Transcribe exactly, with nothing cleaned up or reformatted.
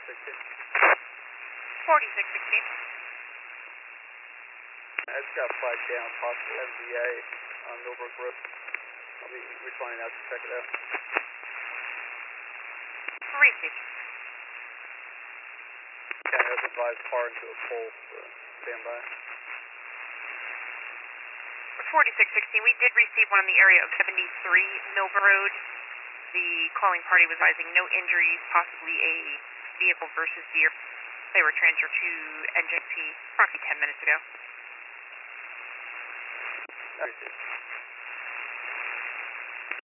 sixteen. forty-six sixteen. I just got flagged down, possible M V A on Millbrook Road. I'll be responding out to check it out. Receive. Okay, I was advised far into a pole, so stand by. forty-six sixteen, we did receive one in the area of seventy-three Millbrook Road. The calling party was advising no injuries, possibly a vehicle versus veer. They were transferred to N J P approximately ten minutes ago. Receive.